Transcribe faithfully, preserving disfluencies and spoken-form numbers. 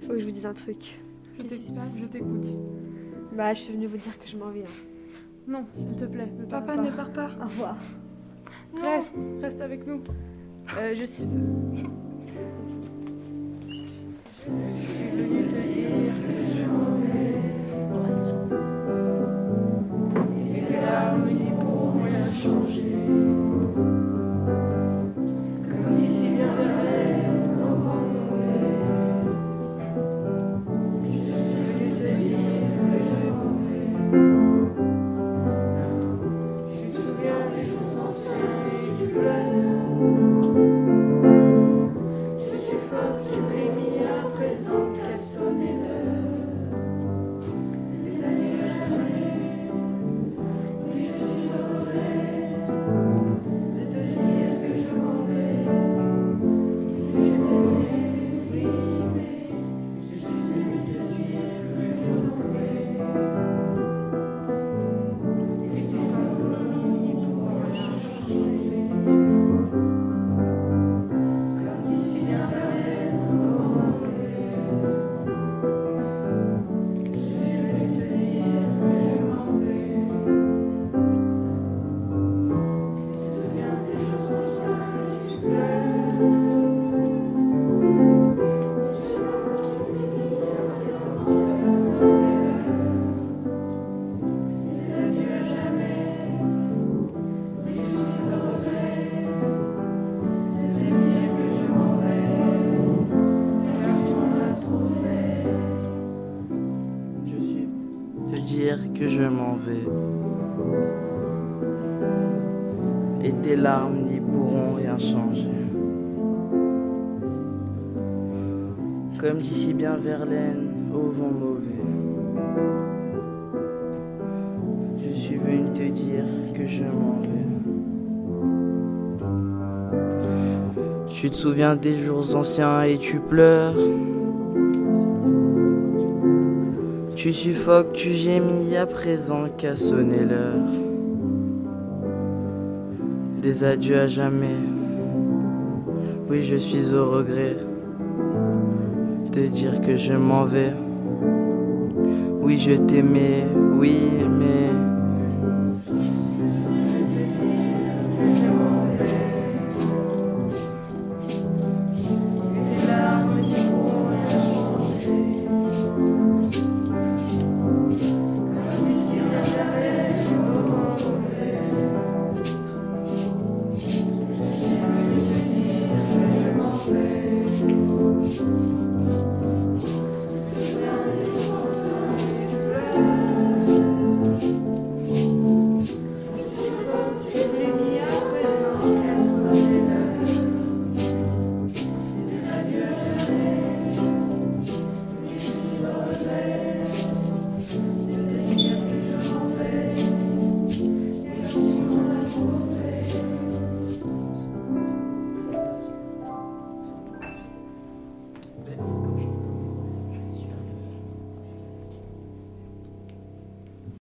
Faut que je vous dise un truc. Qu'est-ce qui se passe? Je t'écoute. Bah, je suis venue vous dire que je m'en vais. Hein. Non, s'il te plaît, ne pars Papa, pas. ne pars pas. Au revoir. Reste, reste avec nous. Euh, je suis... Que je m'en vais. Et tes larmes n'y pourront rien changer. Comme dit si bien Verlaine au vent mauvais. Je suis venu te dire que je m'en vais. Tu te souviens des jours anciens et tu pleures. Tu suffoques, tu gémis à présent qu'a sonné l'heure. Des adieux à jamais. Oui, je suis au regret de dire que je m'en vais. Oui, je t'aimais, oui, mais